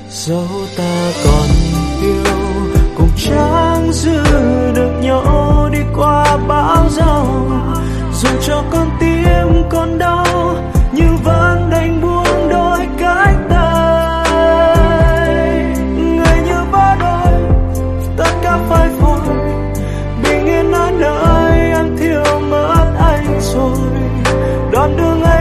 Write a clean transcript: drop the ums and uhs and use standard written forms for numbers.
Dẫu ta còn yêu cũng chẳng giữ được nhau đi qua bão giông, dù cho con tim còn đau nhưng vẫn đành buông đôi cách tay. Người như vỡ đôi, tất cả phai phôi, bình yên ở nơi em thiếu mất anh rồi. Đoạn đường ấy